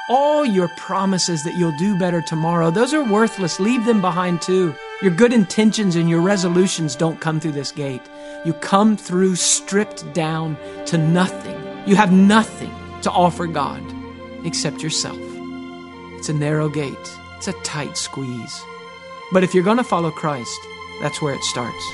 All your promises that you'll do better tomorrow, those are worthless. Leave them behind too. Your good intentions and your resolutions don't come through this gate. You come through stripped down to nothing. You have nothing to offer God except yourself. It's a narrow gate. It's a tight squeeze. But if you're going to follow Christ, that's where it starts.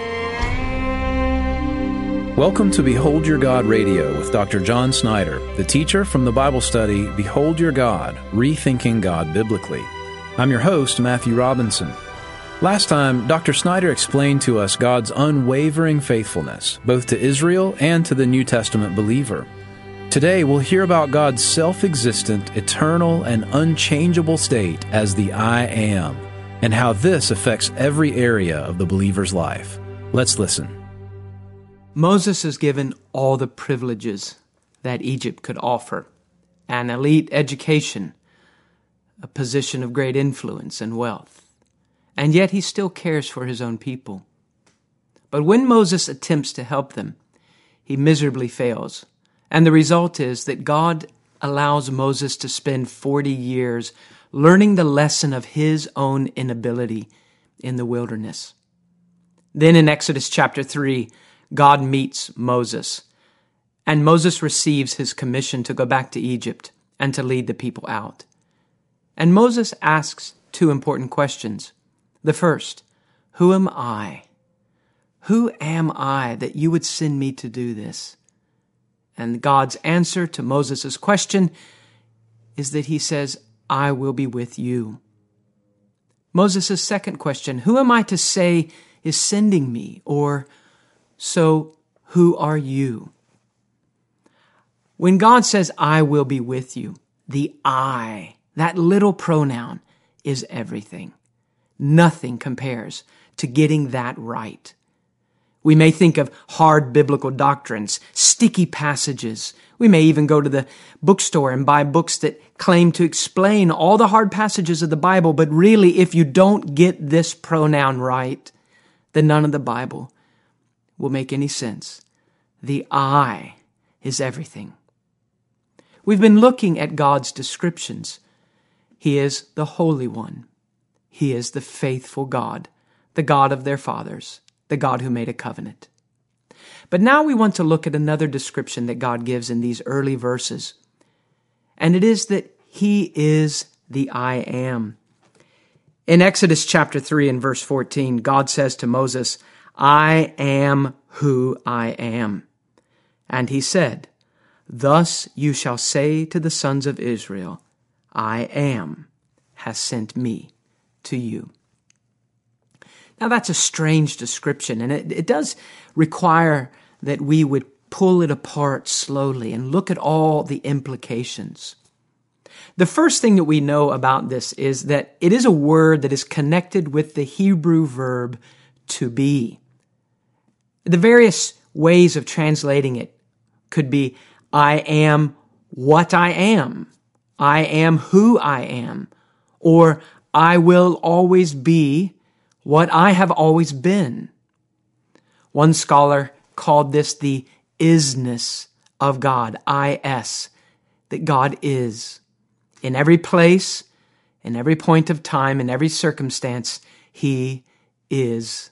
Welcome to Behold Your God Radio with Dr. John Snyder, the teacher from the Bible study Behold Your God, Rethinking God Biblically. I'm your host, Matthew Robinson. Last time, Dr. Snyder explained to us God's unwavering faithfulness, both to Israel and to the New Testament believer. Today, we'll hear about God's self-existent, eternal, and unchangeable state as the I Am, and how this affects every area of the believer's life. Let's listen. Moses is given all the privileges that Egypt could offer: an elite education, a position of great influence and wealth. And yet he still cares for his own people. But when Moses attempts to help them, he miserably fails. And the result is that God allows Moses to spend 40 years learning the lesson of his own inability in the wilderness. Then in Exodus chapter 3, God meets Moses, and Moses receives his commission to go back to Egypt and to lead the people out. And Moses asks two important questions. The first, who am I? Who am I that you would send me to do this? And God's answer to Moses' question is that he says, I will be with you. Moses' second question, who am I to say is sending me? Or, so who are you? When God says, I will be with you, the I, that little pronoun, is everything. Nothing compares to getting that right. We may think of hard biblical doctrines, sticky passages. We may even go to the bookstore and buy books that claim to explain all the hard passages of the Bible, but really, if you don't get this pronoun right, then none of the Bible will make any sense. The I is everything. We've been looking at God's descriptions. He is the Holy One. He is the faithful God, the God of their fathers, the God who made a covenant. But now we want to look at another description that God gives in these early verses. And it is that He is the I Am. In Exodus chapter 3 and verse 14, God says to Moses, I am who I am. And he said, thus you shall say to the sons of Israel, I am has sent me to you. Now that's a strange description, and it does require that we would pull it apart slowly and look at all the implications. The first thing that we know about this is that it is a word that is connected with the Hebrew verb to be. The various ways of translating it could be, I am what I am. I am who I am. Or I will always be what I have always been. One scholar called this the isness of God, I-S, that God is. In every place, in every point of time, in every circumstance, He is.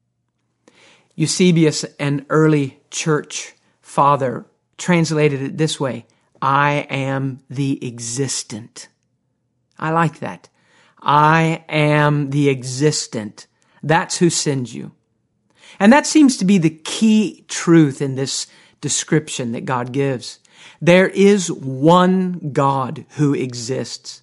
Eusebius, an early church father, translated it this way, I am the existent. I like that. I am the existent. That's who sends you. And that seems to be the key truth in this description that God gives. There is one God who exists.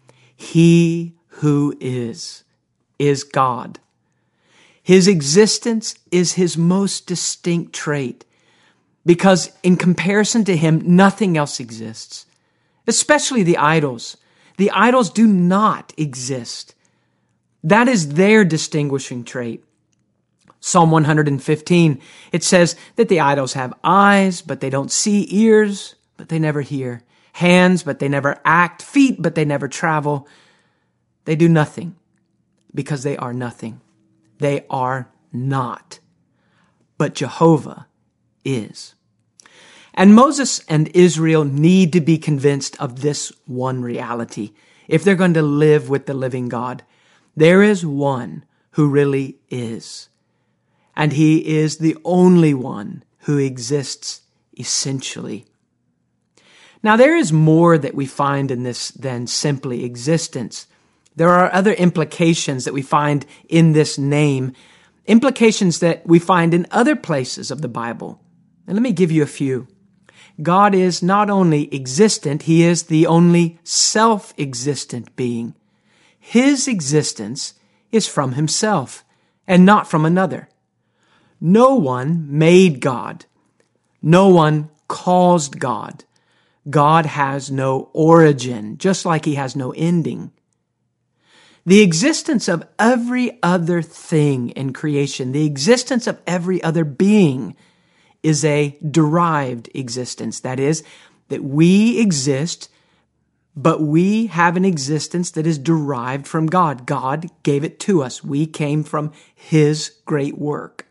He who is God. His existence is His most distinct trait, because in comparison to Him, nothing else exists, especially the idols. The idols do not exist. That is their distinguishing trait. Psalm 115, it says that the idols have eyes, but they don't see, ears, but they never hear, hands, but they never act, feet, but they never travel. They do nothing because they are nothing. They are not. But Jehovah is. And Moses and Israel need to be convinced of this one reality if they're going to live with the living God. There is one who really is. And he is the only one who exists essentially. Now, there is more that we find in this than simply existence. There are other implications that we find in this name, implications that we find in other places of the Bible. And let me give you a few. God is not only existent, he is the only self-existent being. His existence is from himself and not from another. No one made God. No one caused God. God has no origin, just like he has no ending. The existence of every other thing in creation, the existence of every other being, is a derived existence. That is, that we exist, but we have an existence that is derived from God. God gave it to us. We came from his great work.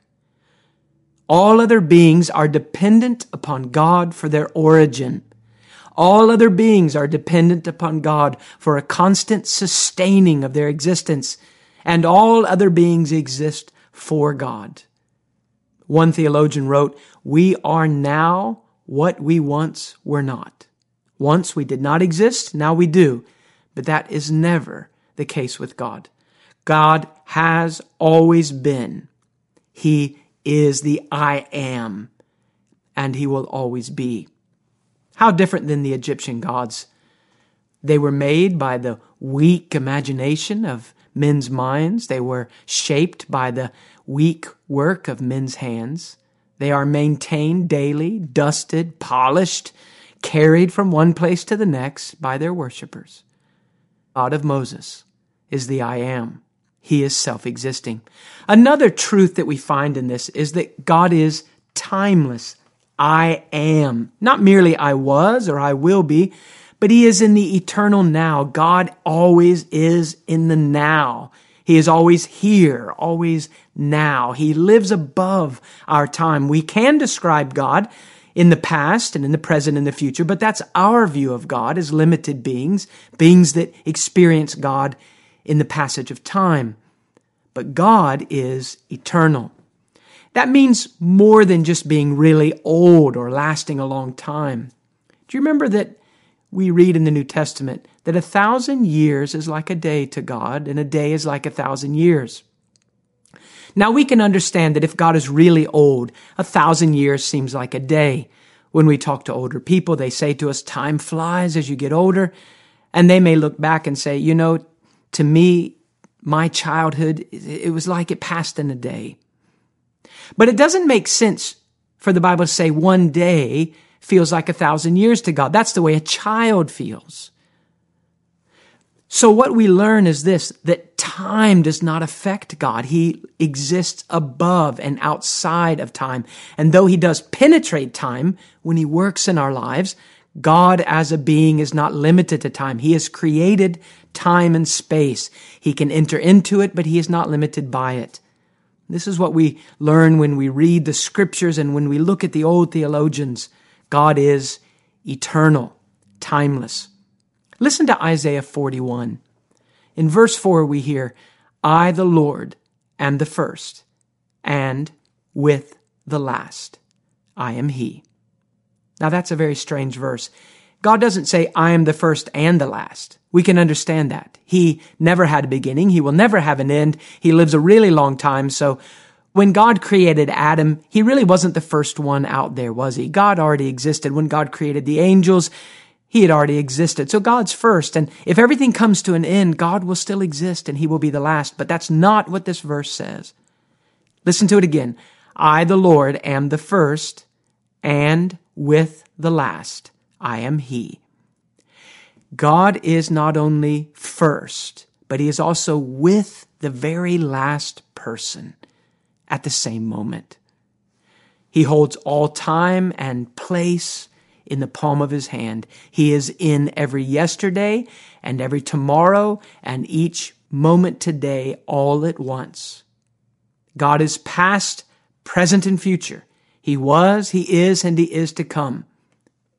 All other beings are dependent upon God for their origin. All other beings are dependent upon God for a constant sustaining of their existence, and all other beings exist for God. One theologian wrote, "We are now what we once were not. Once we did not exist, now we do, but that is never the case with God. God has always been. He is the I am, and he will always be." How different than the Egyptian gods. They were made by the weak imagination of men's minds. They were shaped by the weak work of men's hands. They are maintained daily, dusted, polished, carried from one place to the next by their worshipers. God of Moses is the I am. He is self-existing. Another truth that we find in this is that God is timeless. I am. Not merely I was or I will be, but he is in the eternal now. God always is in the now. He is always here, always now. He lives above our time. We can describe God in the past and in the present and the future, but that's our view of God as limited beings, beings that experience God in the passage of time. But God is eternal. That means more than just being really old or lasting a long time. Do you remember that we read in the New Testament that 1,000 years is like a day to God, and a day is like 1,000 years? Now we can understand that if God is really old, 1,000 years seems like a day. When we talk to older people, they say to us, time flies as you get older. And they may look back and say, to me, my childhood, it was like it passed in a day. But it doesn't make sense for the Bible to say one day feels like 1,000 years to God. That's the way a child feels. So what we learn is this, that time does not affect God. He exists above and outside of time. And though he does penetrate time when he works in our lives, God as a being is not limited to time. He has created time and space. He can enter into it, but he is not limited by it. This is what we learn when we read the scriptures and when we look at the old theologians. God is eternal, timeless. Listen to Isaiah 41. In verse 4 we hear, I, the Lord, am the first, and with the last, I am he. Now that's a very strange verse. God doesn't say, I am the first and the last. We can understand that. He never had a beginning. He will never have an end. He lives a really long time. So when God created Adam, he really wasn't the first one out there, was he? God already existed. When God created the angels, he had already existed. So God's first. And if everything comes to an end, God will still exist and he will be the last. But that's not what this verse says. Listen to it again. I, the Lord, am the first, and with the last, I am he. God is not only first, but he is also with the very last person at the same moment. He holds all time and place in the palm of his hand. He is in every yesterday and every tomorrow and each moment today all at once. God is past, present, and future. He was, he is, and he is to come.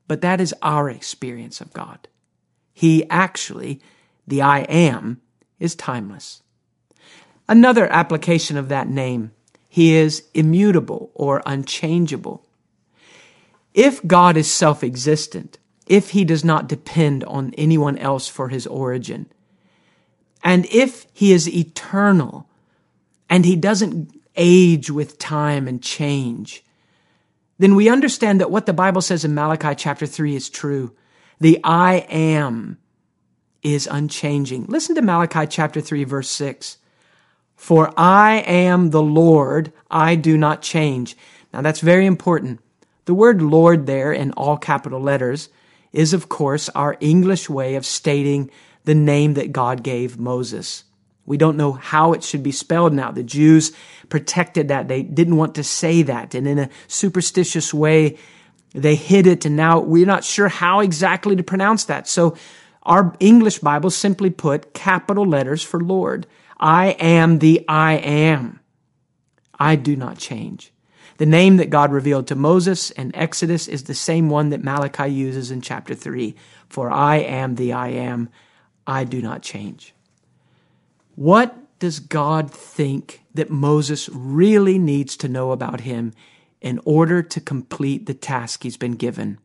but that is our experience of God. He actually, the I Am, is timeless. Another application of that name, He is immutable or unchangeable. If God is self-existent, if He does not depend on anyone else for His origin, and if He is eternal, and He doesn't age with time and change, then we understand that what the Bible says in Malachi chapter 3 is true. The I Am is unchanging. Listen to Malachi chapter 3, verse 6. For I am the Lord, I do not change. Now that's very important. The word Lord there in all capital letters is, of course, our English way of stating the name that God gave Moses. We don't know how it should be spelled now. The Jews protected that. They didn't want to say that. And in a superstitious way, they hid it. And now we're not sure how exactly to pronounce that. So our English Bible simply put capital letters for Lord. I am the I Am. I do not change. The name that God revealed to Moses in Exodus is the same one that Malachi uses in chapter 3. For I am the I Am. I do not change. What does God think that Moses really needs to know about Him in order to complete the task he's been given?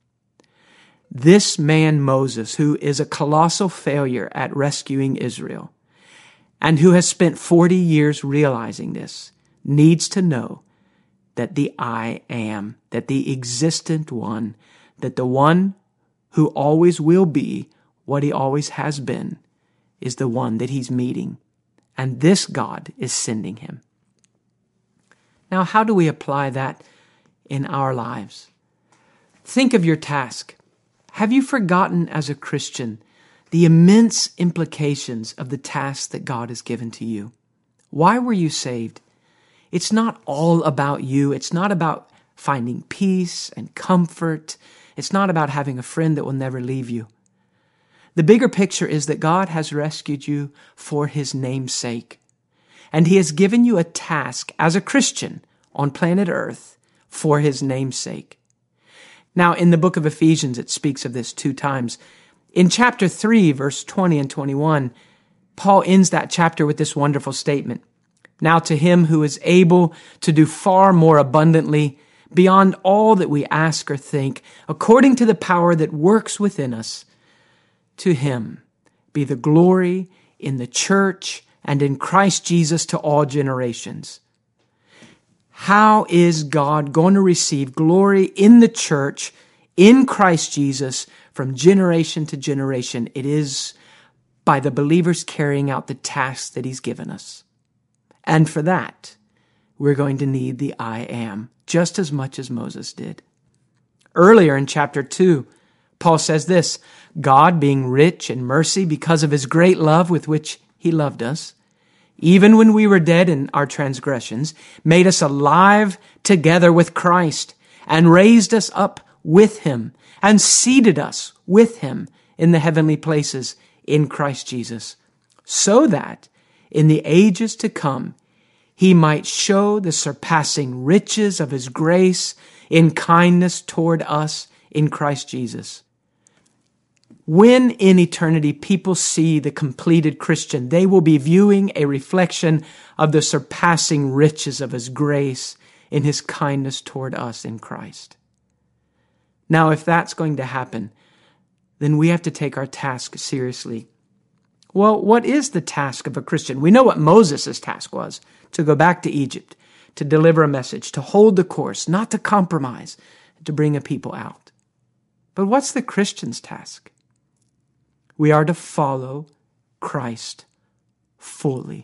This man Moses, who is a colossal failure at rescuing Israel, and who has spent 40 years realizing this, needs to know that the I Am, that the existent one, that the one who always will be what He always has been, is the one that he's meeting. And this God is sending him. Now, how do we apply that in our lives? Think of your task. Have you forgotten as a Christian the immense implications of the task that God has given to you? Why were you saved? It's not all about you. It's not about finding peace and comfort. It's not about having a friend that will never leave you. The bigger picture is that God has rescued you for His name's sake. And He has given you a task as a Christian on planet Earth for His name's sake. Now, in the book of Ephesians, it speaks of this 2 times. In chapter 3, verse 20 and 21, Paul ends that chapter with this wonderful statement. Now to Him who is able to do far more abundantly beyond all that we ask or think, according to the power that works within us, to Him be the glory in the church and in Christ Jesus to all generations. How is God going to receive glory in the church, in Christ Jesus, from generation to generation? It is by the believers carrying out the task that He's given us. And for that, we're going to need the I Am, just as much as Moses did. Earlier in chapter 2, Paul says this, God, being rich in mercy because of His great love with which He loved us, even when we were dead in our transgressions, made us alive together with Christ and raised us up with Him and seated us with Him in the heavenly places in Christ Jesus, so that in the ages to come, He might show the surpassing riches of His grace in kindness toward us in Christ Jesus. When in eternity people see the completed Christian, they will be viewing a reflection of the surpassing riches of His grace in His kindness toward us in Christ. Now, if that's going to happen, then we have to take our task seriously. Well, what is the task of a Christian? We know what Moses' task was, to go back to Egypt, to deliver a message, to hold the course, not to compromise, to bring a people out. But what's the Christian's task? We are to follow Christ fully.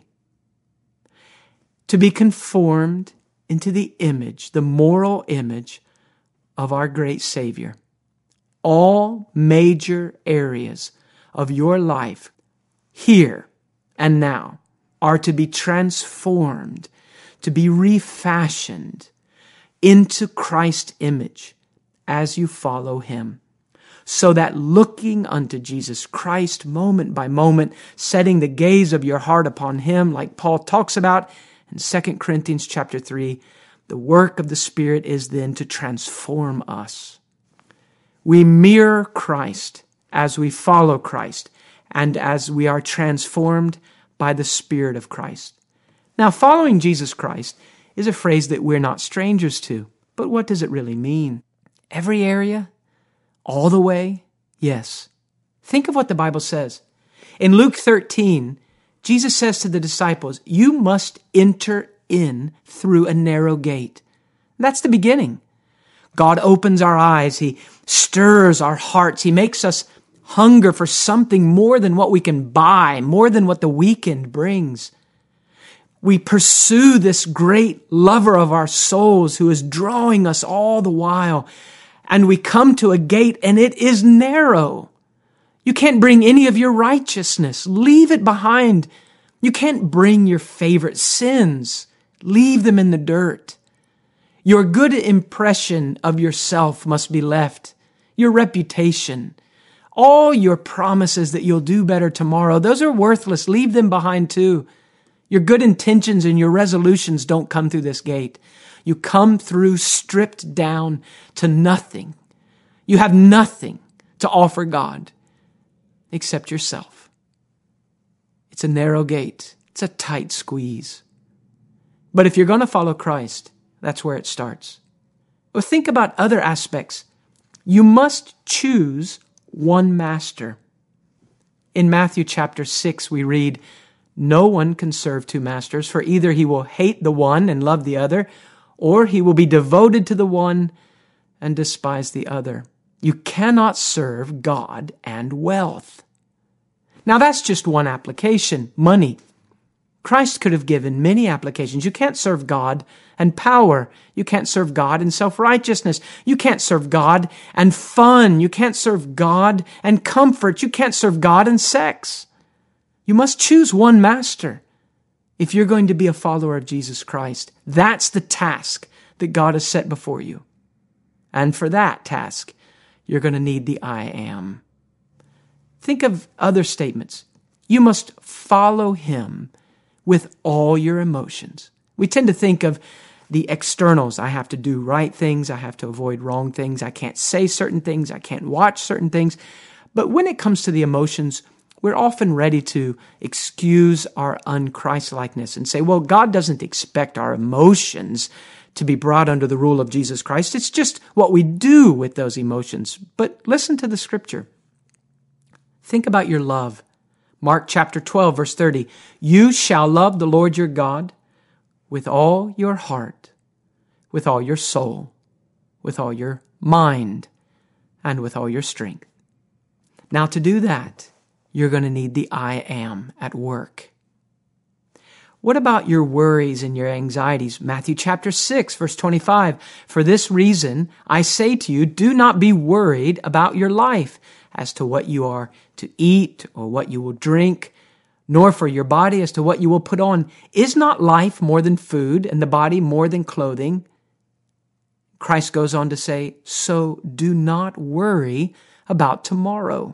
To be conformed into the image, the moral image of our great Savior. All major areas of your life, here and now, are to be transformed, to be refashioned into Christ's image as you follow Him. So that looking unto Jesus Christ moment by moment, setting the gaze of your heart upon Him, like Paul talks about in 2 Corinthians chapter 3, the work of the Spirit is then to transform us. We mirror Christ as we follow Christ and as we are transformed by the Spirit of Christ. Now, following Jesus Christ is a phrase that we're not strangers to. But what does it really mean? Every area? All the way? Yes. Think of what the Bible says. In Luke 13, Jesus says to the disciples, you must enter in through a narrow gate. That's the beginning. God opens our eyes. He stirs our hearts. He makes us hunger for something more than what we can buy, more than what the weekend brings. We pursue this great lover of our souls who is drawing us all the while. And we come to a gate and it is narrow. You can't bring any of your righteousness. Leave it behind. You can't bring your favorite sins. Leave them in the dirt. Your good impression of yourself must be left. Your reputation. All your promises that you'll do better tomorrow, those are worthless. Leave them behind too. Your good intentions and your resolutions don't come through this gate. You come through stripped down to nothing. You have nothing to offer God except yourself. It's a narrow gate. It's a tight squeeze. But if you're going to follow Christ, that's where it starts. Well, think about other aspects. You must choose one master. In Matthew chapter 6, we read, no one can serve two masters, for either he will hate the one and love the other, or he will be devoted to the one and despise the other. You cannot serve God and wealth. Now that's just one application, money. Christ could have given many applications. You can't serve God and power. You can't serve God and self-righteousness. You can't serve God and fun. You can't serve God and comfort. You can't serve God and sex. You must choose one master if you're going to be a follower of Jesus Christ. That's the task that God has set before you. And for that task, you're going to need the I am. Think of other statements. You must follow him with all your emotions. We tend to think of the externals. I have to do right things. I have to avoid wrong things. I can't say certain things. I can't watch certain things. But when it comes to the emotions, we're often ready to excuse our unChristlikeness and say, well, God doesn't expect our emotions to be brought under the rule of Jesus Christ. It's just what we do with those emotions. But listen to the scripture. Think about your love. Mark chapter 12, verse 30. You shall love the Lord your God with all your heart, with all your soul, with all your mind, and with all your strength. Now to do that, you're going to need the I am at work. What about your worries and your anxieties? Matthew chapter 6, verse 25. For this reason, I say to you, do not be worried about your life as to what you are to eat or what you will drink, nor for your body as to what you will put on. Is not life more than food and the body more than clothing? Christ goes on to say, so do not worry about tomorrow.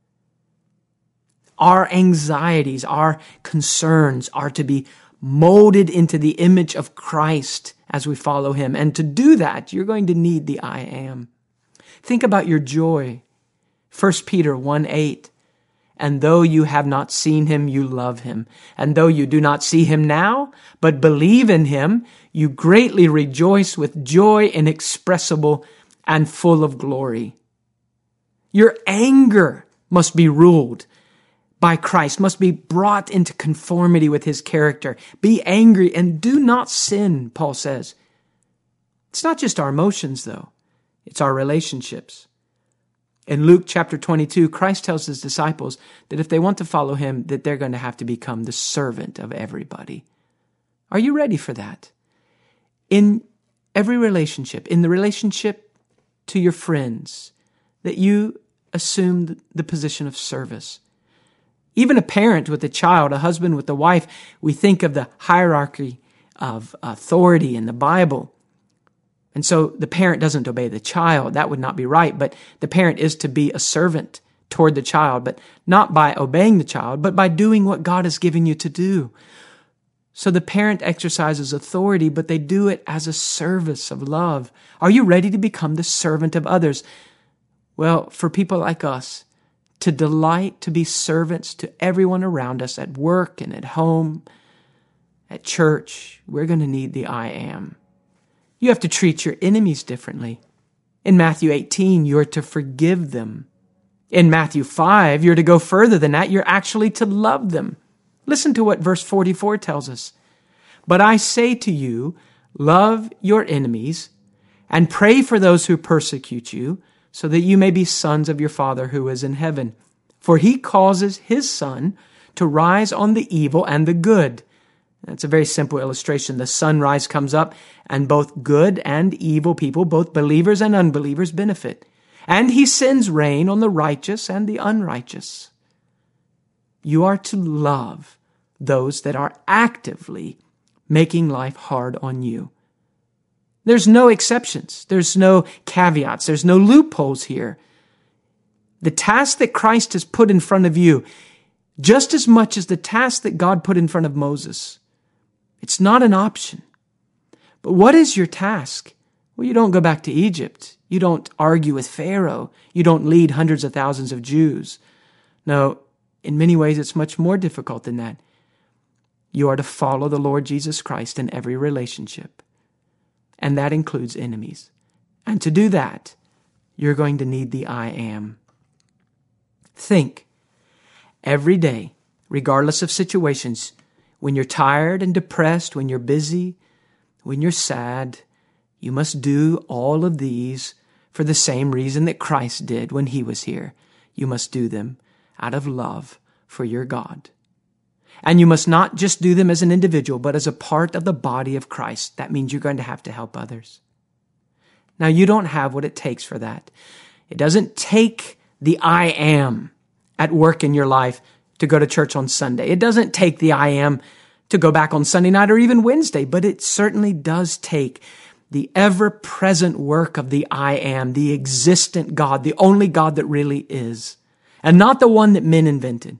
Our anxieties, our concerns are to be molded into the image of Christ as we follow him. And to do that, you're going to need the I am. Think about your joy. 1 Peter 1:8. And though you have not seen him, you love him. And though you do not see him now, but believe in him, you greatly rejoice with joy inexpressible and full of glory. Your anger must be ruled by Christ, must be brought into conformity with his character. Be angry and do not sin, Paul says. It's not just our emotions, though. It's our relationships. In Luke chapter 22, Christ tells his disciples that if they want to follow him, that they're going to have to become the servant of everybody. Are you ready for that? In every relationship, in the relationship to your friends, that you assume the position of service. Even a parent with a child, a husband with a wife, we think of the hierarchy of authority in the Bible. And so the parent doesn't obey the child. That would not be right. But the parent is to be a servant toward the child, but not by obeying the child, but by doing what God is giving you to do. So the parent exercises authority, but they do it as a service of love. Are you ready to become the servant of others? Well, for people like us, to delight to be servants to everyone around us at work and at home, at church, we're going to need the I am. You have to treat your enemies differently. In Matthew 18, you're to forgive them. In Matthew 5, you're to go further than that. You're actually to love them. Listen to what verse 44 tells us. But I say to you, love your enemies and pray for those who persecute you, so that you may be sons of your Father who is in heaven. For he causes his sun to rise on the evil and the good. That's a very simple illustration. The sunrise comes up, and both good and evil people, both believers and unbelievers, benefit. And he sends rain on the righteous and the unrighteous. You are to love those that are actively making life hard on you. There's no exceptions. There's no caveats. There's no loopholes here. The task that Christ has put in front of you, just as much as the task that God put in front of Moses, it's not an option. But what is your task? Well, you don't go back to Egypt. You don't argue with Pharaoh. You don't lead hundreds of thousands of Jews. No, in many ways, it's much more difficult than that. You are to follow the Lord Jesus Christ in every relationship. And that includes enemies. And to do that, you're going to need the I am. Think, every day, regardless of situations, when you're tired and depressed, when you're busy, when you're sad, you must do all of these for the same reason that Christ did when he was here. You must do them out of love for your God. And you must not just do them as an individual, but as a part of the body of Christ. That means you're going to have to help others. Now, you don't have what it takes for that. It doesn't take the I am at work in your life to go to church on Sunday. It doesn't take the I am to go back on Sunday night or even Wednesday, but it certainly does take the ever-present work of the I am, the existent God, the only God that really is, and not the one that men invented.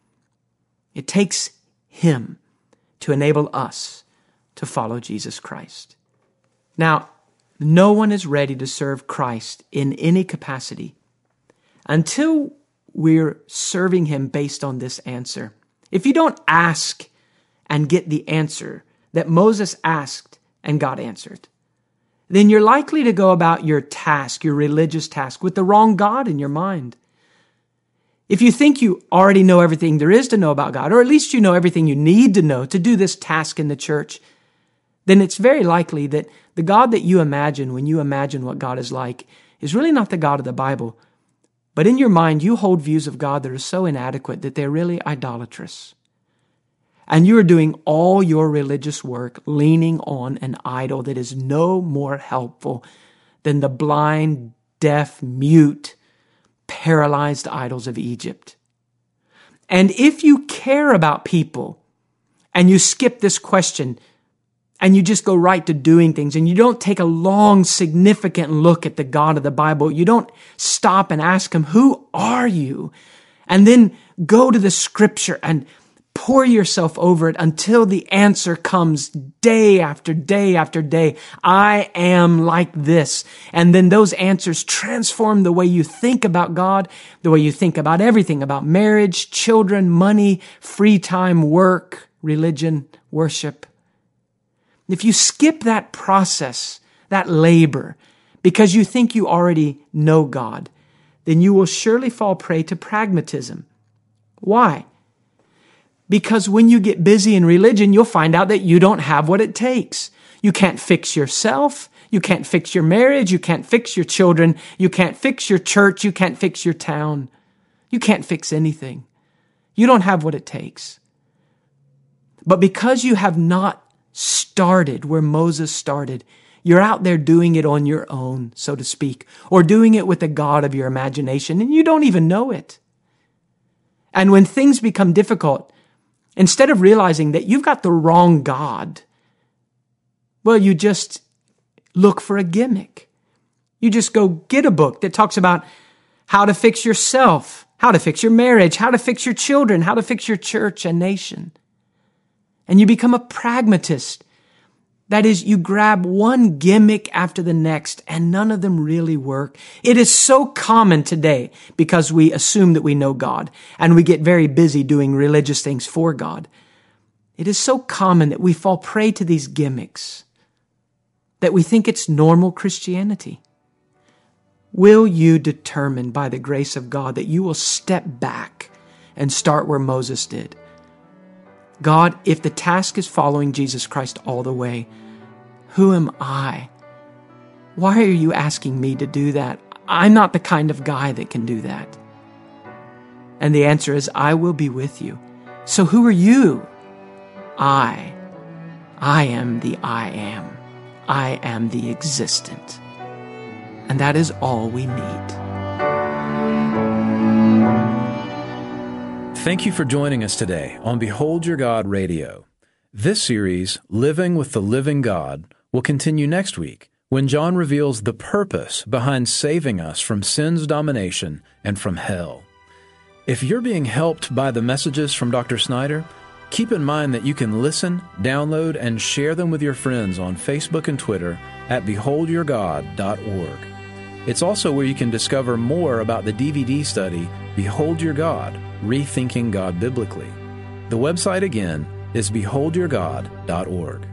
It takes him to enable us to follow Jesus Christ. Now, no one is ready to serve Christ in any capacity until we're serving him based on this answer. If you don't ask and get the answer that Moses asked and God answered, then you're likely to go about your task, your religious task, with the wrong God in your mind. If you think you already know everything there is to know about God, or at least you know everything you need to know to do this task in the church, then it's very likely that the God that you imagine when you imagine what God is like is really not the God of the Bible. But in your mind, you hold views of God that are so inadequate that they're really idolatrous. And you are doing all your religious work leaning on an idol that is no more helpful than the blind, deaf, mute, paralyzed idols of Egypt. And if you care about people and you skip this question and you just go right to doing things and you don't take a long, significant look at the God of the Bible, you don't stop and ask him, who are you? And then go to the scripture and pour yourself over it until the answer comes day after day after day. I am like this. And then those answers transform the way you think about God, the way you think about everything, about marriage, children, money, free time, work, religion, worship. If you skip that process, that labor, because you think you already know God, then you will surely fall prey to pragmatism. Why? Because when you get busy in religion, you'll find out that you don't have what it takes. You can't fix yourself. You can't fix your marriage. You can't fix your children. You can't fix your church. You can't fix your town. You can't fix anything. You don't have what it takes. But because you have not started where Moses started, you're out there doing it on your own, so to speak, or doing it with the God of your imagination, and you don't even know it. And when things become difficult, instead of realizing that you've got the wrong God, well, you just look for a gimmick. You just go get a book that talks about how to fix yourself, how to fix your marriage, how to fix your children, how to fix your church and nation. And you become a pragmatist. That is, you grab one gimmick after the next and none of them really work. It is so common today because we assume that we know God and we get very busy doing religious things for God. It is so common that we fall prey to these gimmicks, that we think it's normal Christianity. Will you determine by the grace of God that you will step back and start where Moses did? God, if the task is following Jesus Christ all the way, who am I? Why are you asking me to do that? I'm not the kind of guy that can do that. And the answer is, I will be with you. So who are you? I am the I am. I am the existent. And that is all we need. Thank you for joining us today on Behold Your God Radio. This series, Living with the Living God, will continue next week when John reveals the purpose behind saving us from sin's domination and from hell. If you're being helped by the messages from Dr. Snyder, keep in mind that you can listen, download, and share them with your friends on Facebook and Twitter at beholdyourgod.org. It's also where you can discover more about the DVD study, Behold Your God, Rethinking God Biblically. The website again is beholdyourgod.org.